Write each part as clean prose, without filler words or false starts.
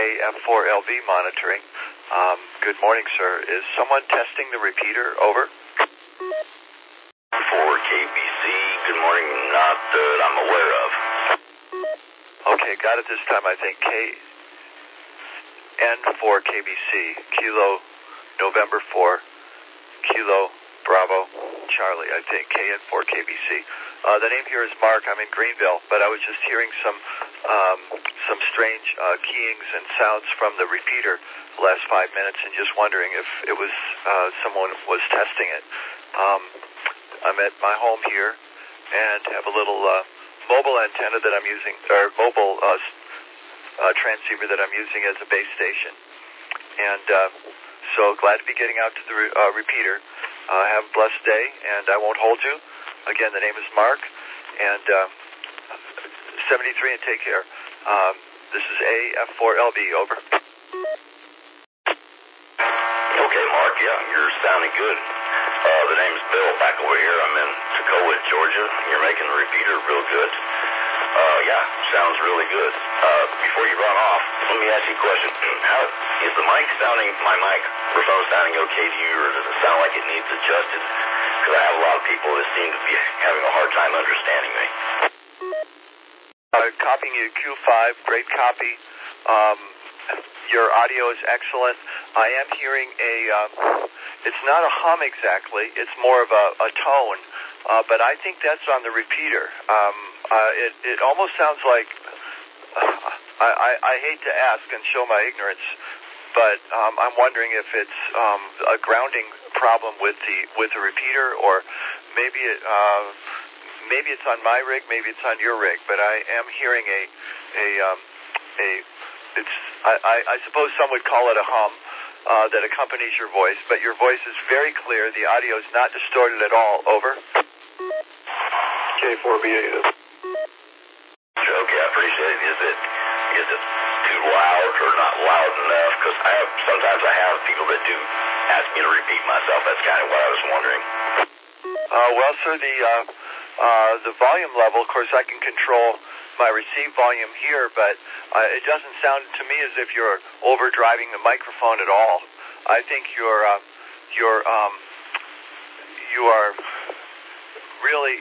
AF4LV monitoring. Good morning, sir. Is someone testing the repeater? Over. For KBC, good morning. Not that I'm aware of. Okay, got it this time, I think. KN4 KBC, Kilo November 4, Kilo Bravo Charlie, I think, KN4 KBC. The name here is Mark. I'm in Greenville, but I was just hearing some strange keyings and sounds from the repeater the last 5 minutes, and just wondering if it was someone was testing it. I'm at my home here and have a little mobile antenna that I'm using, or mobile transceiver that I'm using as a base station. And so glad to be getting out to the repeater. Have a blessed day, and I won't hold you. Again, the name is Mark, and 73, and take care. This is AF4LV, over. Okay, Mark, yeah, you're sounding good. The name's Bill, back over here. I'm in Toccoa, Georgia. You're making the repeater real good. Yeah, sounds really good. Before you run off, let me ask you a question. How is the mic sounding, my microphone sounding okay to you, or does it sound like it needs adjusted? Because I have a lot of people that seem to be having a hard time understanding me. Copying you Q5, great copy. Your audio is excellent. I am hearing it's not a hum exactly, it's more of a tone, but I think that's on the repeater. It almost sounds like, I hate to ask and show my ignorance, but I'm wondering if it's a grounding problem with the repeater, or maybe it's on my rig, maybe it's on your rig, but I am hearing I suppose some would call it a hum that accompanies your voice, but your voice is very clear. The audio is not distorted at all. Over. K4BA. Okay, I appreciate it. Is it too loud or not loud enough? Because sometimes I have people that do ask me to repeat myself. That's kind of what I was wondering. Well, sir, the volume level, of course, I can control my receive volume here, but it doesn't sound to me as if you're overdriving the microphone at all. I think you are really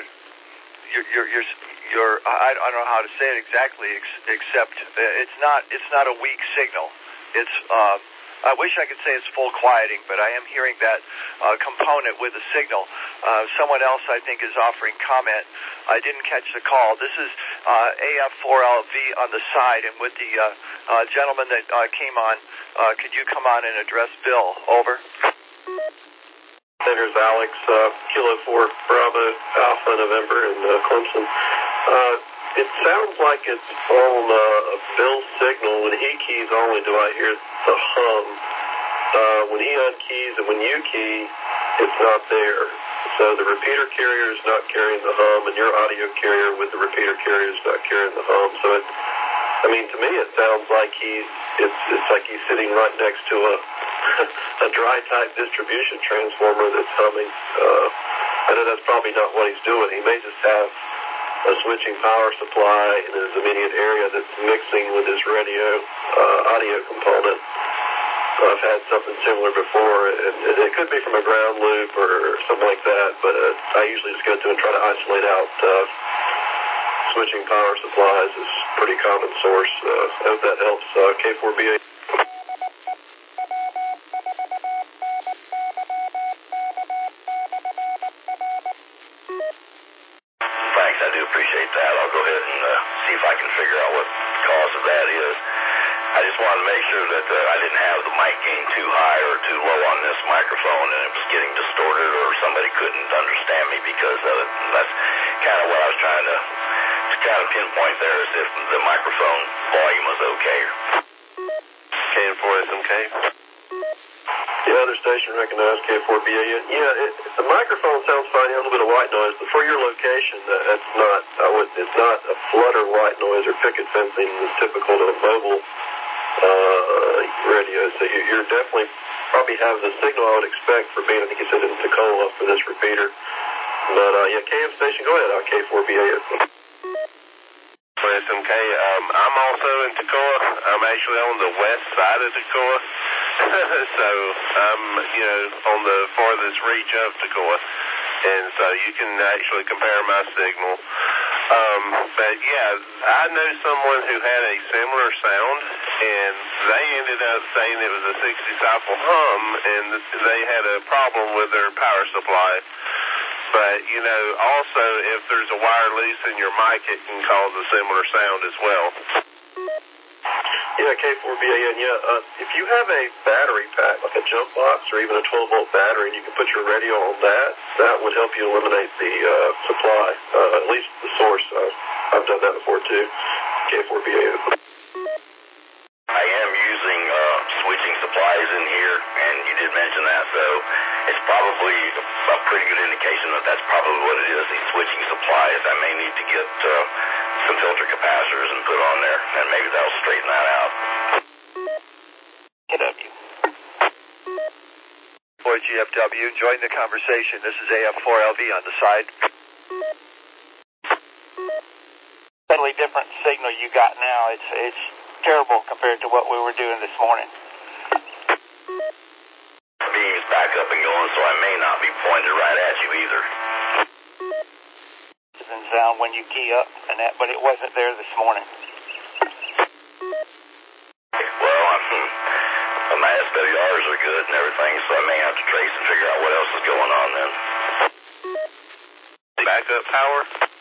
you're I don't know how to say it exactly, except it's not a weak signal. It's I wish I could say it's full quieting, but I am hearing that component with the signal. Someone else, I think, is offering comment. I didn't catch the call. This is AF4LV on the side, and with the gentleman that came on, could you come on and address Bill? Over. There's Alex, Kilo 4 Bravo Alpha November in Clemson. It sounds like it's on Bill's signal. When he keys only do I hear the hum. When he unkeys and when you key, it's not there. So the repeater carrier is not carrying the hum, and your audio carrier with the repeater carrier is not carrying the hum. So to me, it sounds like it's like he's sitting right next to a dry type distribution transformer that's humming. I know that's probably not what he's doing. He may just have a switching power supply in his immediate area that's mixing with his radio audio component. I've had something similar before, and it could be from a ground loop or something like that, but I usually just go through and try to isolate out switching power supplies is a pretty common source. I hope that helps. K4BA. Thanks, I do appreciate that. I'll go ahead and see if I can figure out what the cause of that is. I just wanted to make sure that I didn't have the mic gain too high or too low on this microphone, and it was getting distorted, or somebody couldn't understand me because of it. And that's kind of what I was trying to kind of pinpoint there, is if the microphone volume was okay. KN4SMK. The other station recognized K4BA. Yeah, the microphone sounds fine. You have a little bit of white noise, but for your location, it's not a flutter white noise or picket fencing that's typical to a mobile radio. So you're definitely probably have the signal I would expect for being, I think you said, in Toccoa for this repeater. But KM station, go ahead. K4BA. WSMK. I'm also in Toccoa. I'm actually on the west side of Toccoa. So I'm, on the farthest reach of Toccoa. And so you can actually compare my signal. But yeah, I know someone who had a similar sound, and they ended up saying it was a 60-cycle hum, and they had a problem with their power supply. But, also if there's a wire loose in your mic, it can cause a similar sound as well. Yeah, K4BAN, if you have a battery pack, like a jump box or even a 12-volt battery, and you can put your radio on that would help you eliminate the supply, at least the source. I've done that before, too. K4BAN. I am using switching supplies in here, and you did mention that, so it's probably a pretty good indication that that's probably what it is, these switching supplies. I may need to get some filter capacitors and put on there, and maybe that'll straighten that out. GFW. For GFW, join the conversation. This is AF4LV on the side. Totally different signal you got now. It's terrible compared to what we were doing this morning. Beam's back up and going, so I may not be pointed right at you either. Doesn't sound when you key up and that, but it wasn't there this morning. Well, my SWRs are good and everything, so I may have to trace and figure out what else is going on then. Backup power?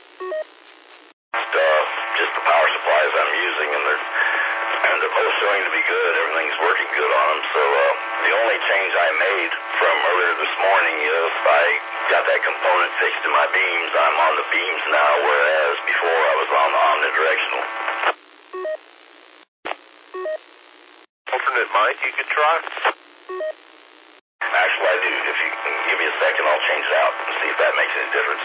Just the power supplies I'm using, and they're both showing to be good. Everything's working good on them, so the only change I made from earlier this morning is I got that component fixed in my beams. I'm on the beams now, whereas before I was on the omnidirectional. Alternate mic you could try? Actually, I do. If you can give me a second, I'll change it out and see if that makes any difference.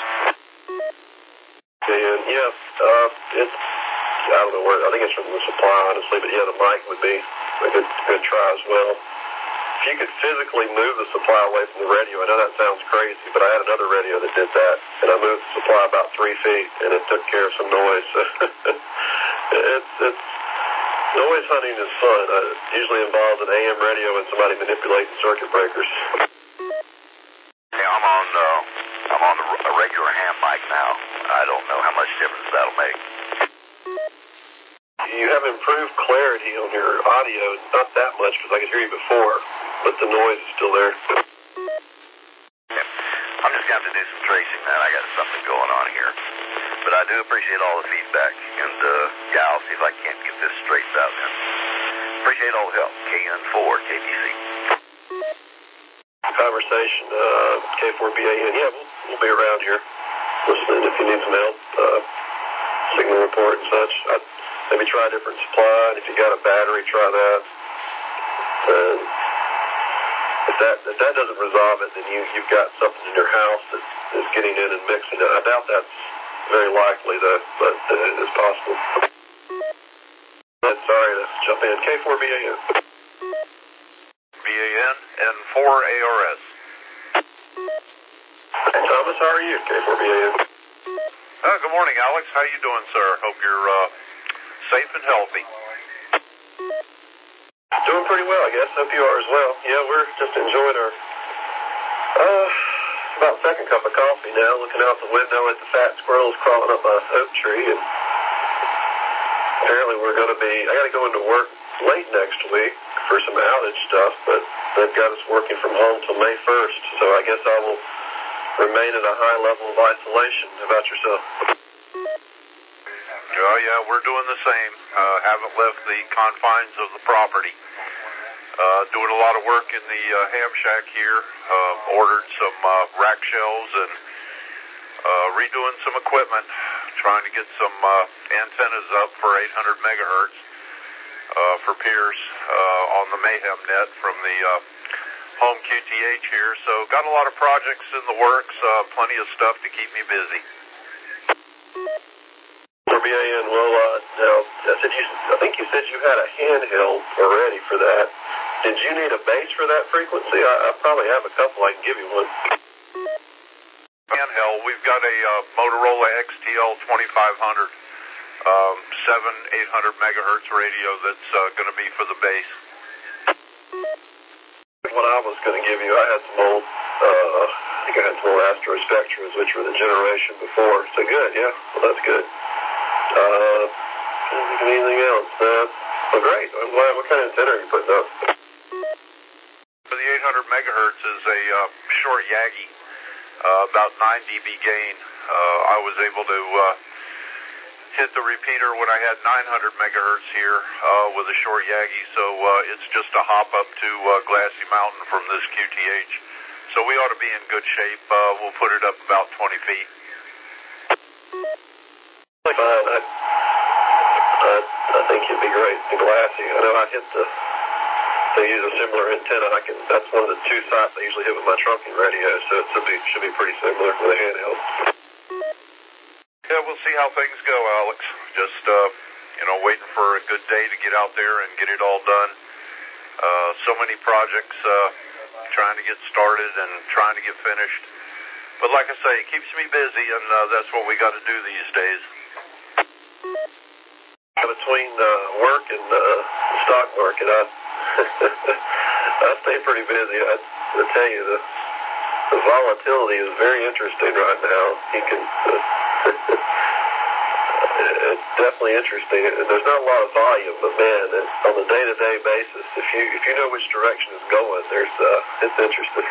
And it's, I don't know where, I think it's from the supply, honestly, but the mic would be a good try as well. If you could physically move the supply away from the radio, I know that sounds crazy, but I had another radio that did that, and I moved the supply about 3 feet, and it took care of some noise. It's noise hunting is fun. It usually involves an AM radio and somebody manipulating circuit breakers. Yeah, I'm on a regular ham mic now. I don't know how much difference that'll make. You have improved clarity on your audio, not that much because I could hear you before, but the noise is still there. Yeah. I'm just going to have to do some tracing, man. I got something going on here. But I do appreciate all the feedback, and I'll see if I can't get this straightened out, man. Appreciate all the help. KN4, KBC. Conversation, K4BAN. Yeah, we'll be around here listening if you need some help, signal report and such. I'd maybe try a different supply, and if you got a battery, try that. And if that doesn't resolve it, then you've got something in your house that is getting in and mixing it. I doubt that's very likely, though, but it is possible. Sorry to jump in. K4BAN. BAN and 4ARS. Thomas, how are you? K4BAN. Good morning, Alex. How you doing, sir? Hope you're safe and healthy. Doing pretty well, I guess. Hope you are as well. Yeah, we're just enjoying our about second cup of coffee now, looking out the window at the fat squirrels crawling up my oak tree, and apparently I got to go into work late next week for some outage stuff, but they've got us working from home till May 1st, so I guess I will remain at a high level of isolation. How about yourself? Yeah, we're doing the same. Haven't left the confines of the property. Doing a lot of work in the ham shack here. Ordered some rack shelves and redoing some equipment. Trying to get some antennas up for 800 megahertz for peers on the Mayhem net from the home QTH here. So got a lot of projects in the works. Plenty of stuff to keep me busy. BAN, well, now, I think you said you had a handheld already for that. Did you need a base for that frequency? I probably have a couple. I can give you one. Handheld, we've got a Motorola XTL 2500 800 megahertz radio that's going to be for the base. What I was going to give you, I had some old, I think I had some old Astro Spectras, which were the generation before. So good, yeah, well, that's good. Can't think of anything else. Well, great. I'm glad. What kind of antenna are you putting up? The 800 megahertz is a short Yagi, about 9 dB gain. I was able to hit the repeater when I had 900 megahertz here with a short Yagi, so it's just a hop up to Glassy Mountain from this QTH. So we ought to be in good shape. We'll put it up about 20 feet. Fine. I think you'd be great in Glassy. I know I hit they use a similar antenna. That's one of the two sites I usually hit with my trunking radio, so it should be pretty similar with a handheld. Yeah, we'll see how things go, Alex. Just, waiting for a good day to get out there and get it all done. So many projects trying to get started and trying to get finished. But like I say, it keeps me busy, and that's what we got to do these days. Between work and the stock market, I stay pretty busy. I tell you, the volatility is very interesting right now. You can... It's definitely interesting. There's not a lot of volume, but man, on a day-to-day basis, if you know which direction it's going, it's interesting.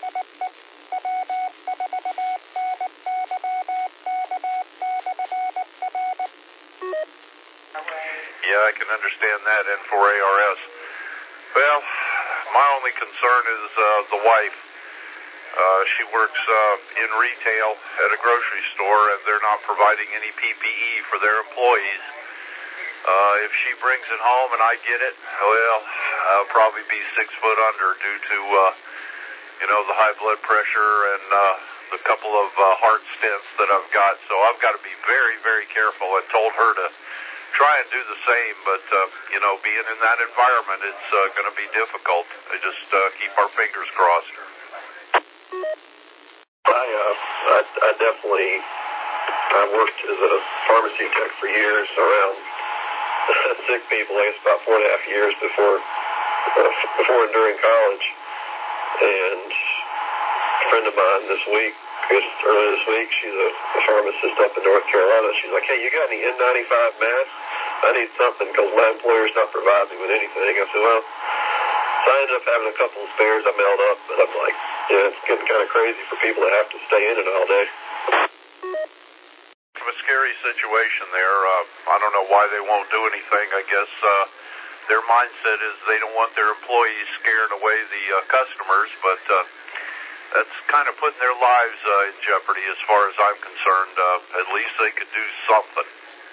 Yeah, I can understand that. N4ARS. Well, my only concern is the wife. She works in retail at a grocery store, and they're not providing any PPE for their employees. If she brings it home and I get it, well, I'll probably be 6 foot under due to, the high blood pressure and the couple of heart stents that I've got. So I've got to be very, very careful. I told her to try and do the same, but, being in that environment, it's going to be difficult. I just keep our fingers crossed. I definitely, I worked as a pharmacy tech for years around sick people. I guess about 4.5 years before and during college. And a friend of mine earlier this week, she's a pharmacist up in North Carolina. She's like, hey, you got any N95 masks? I need something because my employer's not providing me with anything. I said, well, so I ended up having a couple of spares I mailed up, but I'm like, yeah, it's getting kind of crazy for people to have to stay in it all day. A scary situation there. I don't know why they won't do anything. I guess their mindset is they don't want their employees scaring away the customers, but that's kind of putting their lives in jeopardy as far as I'm concerned. At least they could do something.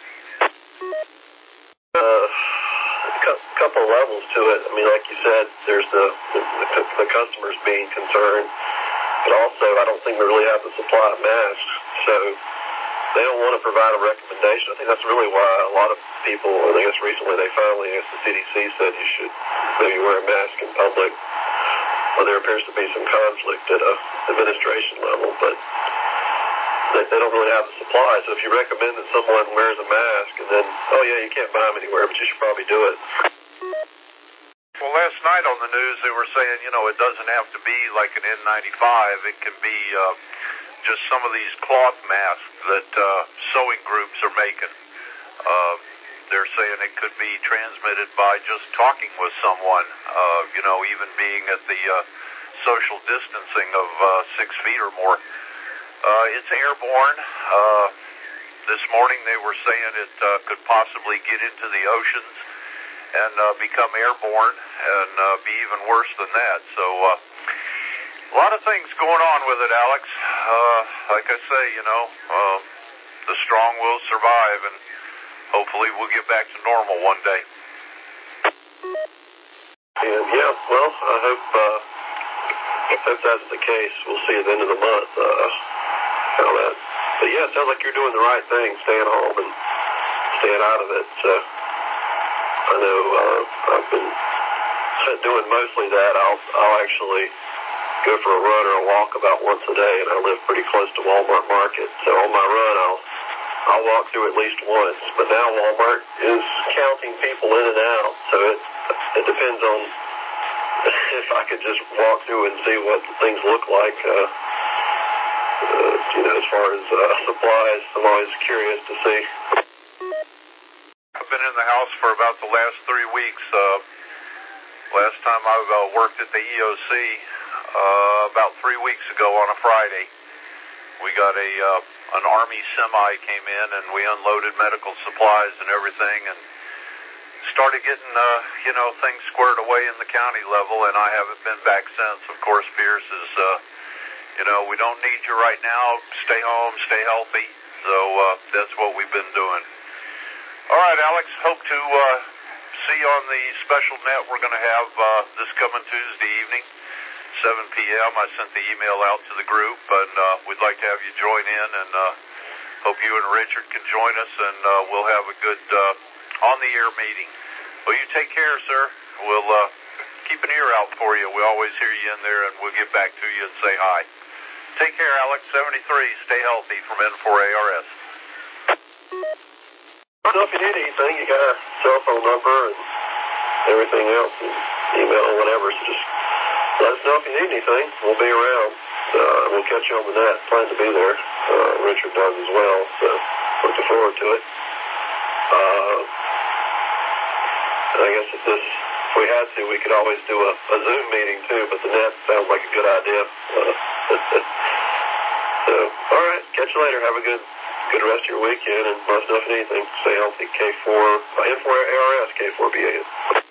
Couple of levels to it. I mean, like you said, there's the customers being concerned, but also I don't think we really have the supply of masks, so they don't want to provide a recommendation. I think that's really why a lot of people, I guess recently the CDC said you should maybe wear a mask in public. Well, there appears to be some conflict at a administration level, but they don't really have the supply. So if you recommend that someone wears a mask and then, oh yeah, you can't buy them anywhere, but you should probably do it. Well, last night on the news they were saying, it doesn't have to be like an N95. It can be just some of these cloth masks that sewing groups are making. They're saying it could be transmitted by just talking with someone, even being at the social distancing of 6 feet or more. It's airborne. This morning they were saying it could possibly get into the oceans and become airborne and be even worse than that. So a lot of things going on with it, Alex. Like I say, the strong will survive, and hopefully we'll get back to normal one day. And yeah, well, I hope that's the case. We'll see at the end of the month how that. But yeah, it sounds like you're doing the right thing, staying home and staying out of it. I know I've been doing mostly that. I'll actually go for a run or a walk about once a day, and I live pretty close to Walmart Market. So on my run, I'll I'll walk through at least once. But now Walmart is counting people in and out, so it depends on if I could just walk through and see what things look like. As far as supplies, I'm always curious to see. I've been in the house for about the last 3 weeks. Last time I worked at the EOC about 3 weeks ago on a Friday. We got an Army semi came in, and we unloaded medical supplies and everything, and started getting things squared away in the county level, and I haven't been back since. Of course, Pierce is we don't need you right now. Stay home, stay healthy. So that's what we've been doing. All right, Alex, hope to see you on the special net we're going to have this coming Tuesday evening, 7 p.m. I sent the email out to the group, and we'd like to have you join in, and hope you and Richard can join us, and we'll have a good on-the-air meeting. Well, you take care, sir. We'll keep an ear out for you. We always hear you in there, and we'll get back to you and say hi. Take care, Alex. 73. Stay healthy from N4ARS. So if you need anything, you got our cell phone number and everything else, and email or whatever, so just let us know if you need anything. We'll be around. We'll catch you on the net. Plan to be there. Richard does as well, so looking forward to it. I guess if we had to, we could always do a Zoom meeting too, but the net sounds like a good idea. So, all right, catch you later. Have a good rest of your weekend, and let us know if you need anything. Stay healthy. N4ARS, K4BA.